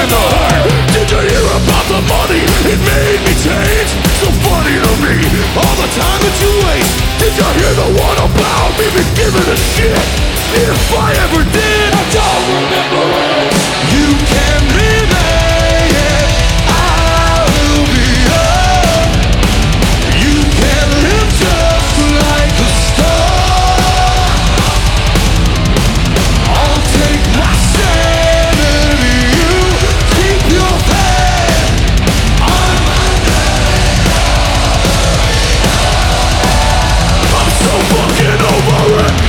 and the hurt. Did you hear about the money? It made me change. So funny to me, all the time that you waste. Did you hear the one about me been giving a shit? If I ever did, I don't remember it. You can remain it, I will be up. You can live just like a star. I'll take my sanity, you keep your faith. I'm so fucking over it.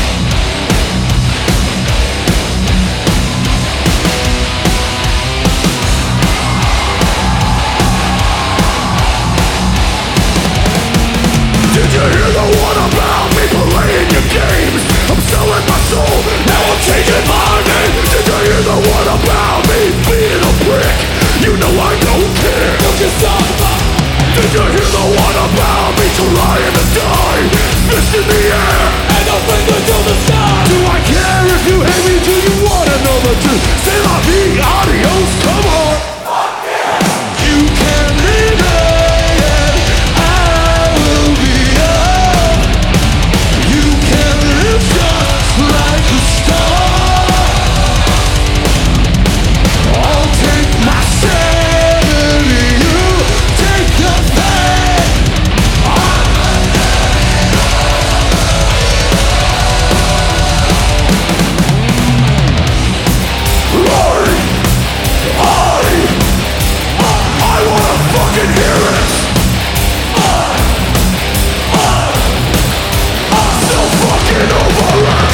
Did you hear the one about me playing your games? I'm selling my soul, now I'm changing my name. Did you hear the one about me being a prick? You know I don't care. Don't you stop. Did you hear the one about me trying to die? Fist in the air and a finger to the sky. Do I care if you hate me? Do you wanna know the truth? Say la vie, adios, come on. Fuck yeah. You can leave it, I will be up. You can live just like a star. I'll take my sanity, you take your fate. I wanna fucking hear it. I'm so fucking over it.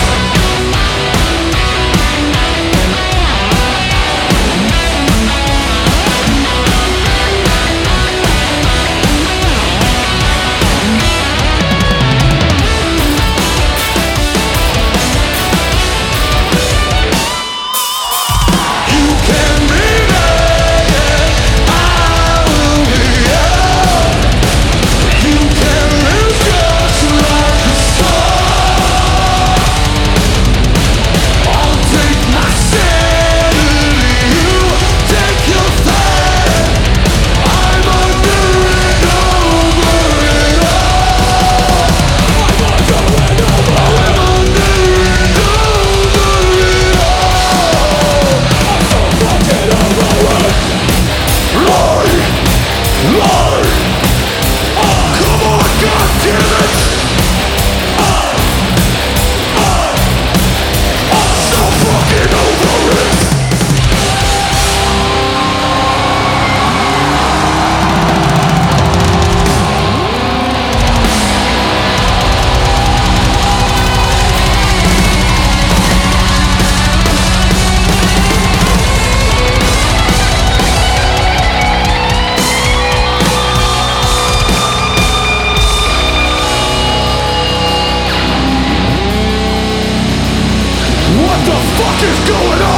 You can remain it, I will be up. You can live just like a star. I'll take my sanity, you take your fate. I'm under and over it all. I'm under and over it all. I'm so fucking over it. Lie, lie. Come on, goddammit. I'm so fucking over it. What the fuck is going on?